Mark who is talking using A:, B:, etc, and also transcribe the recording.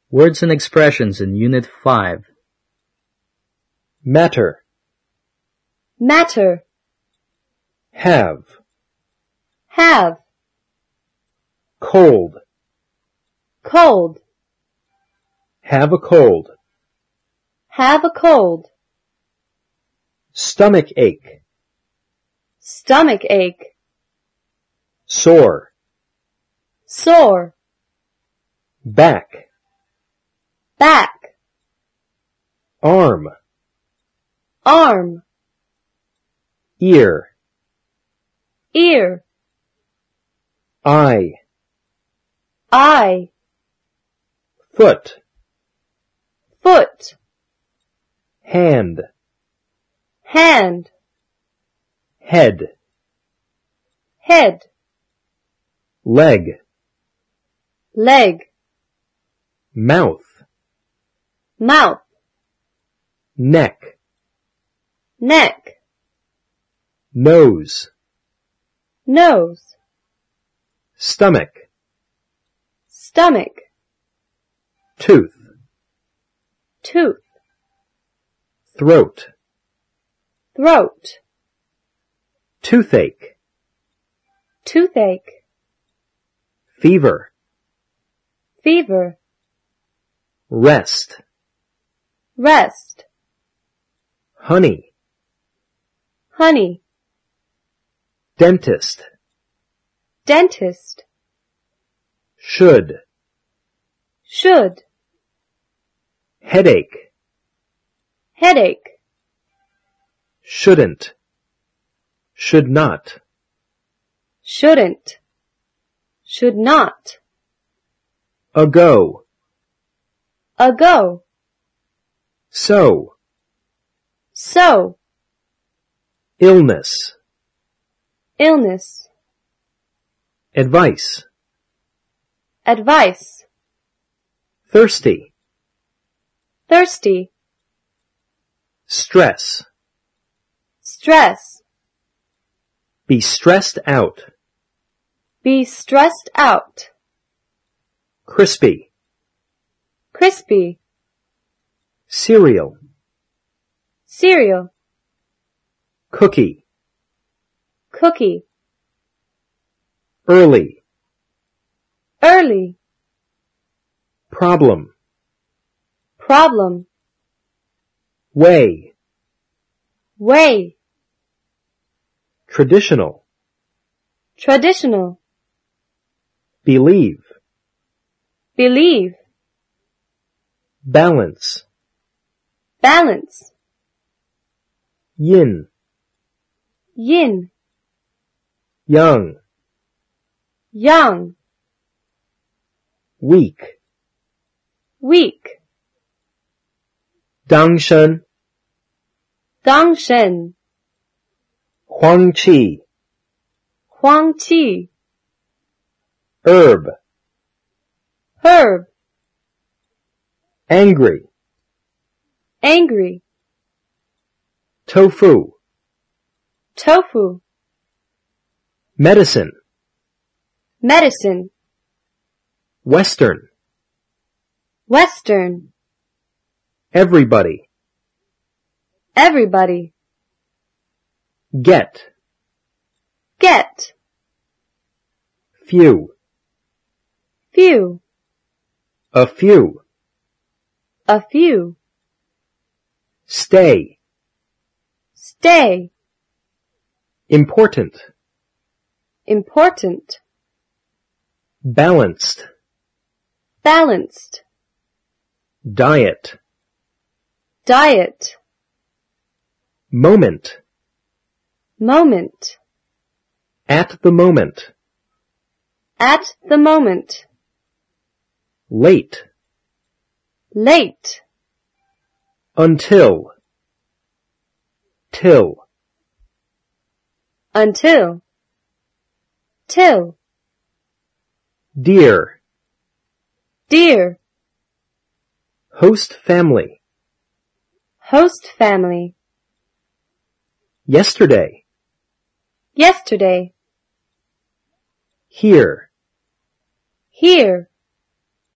A: Words and expressions in Unit 5.
B: Matter.
C: Matter.
B: Have.
C: Have.
B: Cold.
C: Cold.
B: Have a cold.
C: Have a cold.
B: Stomach ache.
C: Stomach ache.
B: Sore.
C: Sore.
B: Back.
C: Back.
B: Arm.
C: Arm.
B: Ear.
C: Ear.
B: Eye.
C: Eye.
B: Foot.
C: Foot.
B: Hand.
C: Hand.
B: Head.
C: Head.
B: Leg.
C: Leg.
B: Mouth.
C: Mouth.
B: Neck.
C: Neck.
B: Nose.
C: Nose.
B: Stomach.
C: Stomach.
B: Tooth.
C: Tooth.
B: Throat.
C: Throat.
B: Toothache.
C: Toothache.
B: Fever.
C: Fever.
B: Rest.
C: Rest.
B: Honey.
C: Honey.
B: Dentist.
C: Dentist.
B: Should.
C: Should.
B: Headache.
C: Headache.
B: Shouldn't. Should not.
C: Shouldn't. Should not.
B: Ago.
C: Ago.
B: So.
C: So.
B: Illness.
C: Illness.
B: Advice.
C: Advice.
B: Thirsty.
C: Thirsty.
B: Stress.
C: Stress.
B: Be stressed out.
C: Be stressed out.
B: Crispy.
C: Crispy.
B: Cereal.
C: Cereal.
B: Cookie.
C: Cookie.
B: Early.
C: Early.
B: Problem.
C: Problem.
B: Way.
C: Way.
B: Traditional.
C: Traditional.
B: Believe.
C: Believe.
B: Balance.
C: Balance.
B: Yin.
C: Yin.
B: Young.
C: Young.
B: Weak.
C: Weak.
B: Dangshen.
C: Dangshen.
B: Huangqi.
C: Huangqi.
B: Herb.
C: Herb.
B: Angry.
C: Angry.
B: Tofu.
C: Tofu.
B: Medicine.
C: Medicine.
B: Western.
C: Western.
B: Everybody.
C: Everybody.
B: Get.
C: Get.
B: Few.
C: Few.
B: A few.
C: A few.
B: Stay.
C: Stay.
B: Important.
C: Important.
B: Balanced.
C: Balanced.
B: Diet.
C: Diet.
B: Moment.
C: Moment.
B: At the moment.
C: At the moment.
B: Late.
C: Late.
B: Until. Till.
C: Until. Till.
B: Dear.
C: Dear.
B: Host family.
C: Host family.
B: Yesterday.
C: Yesterday.
B: Here.
C: Here.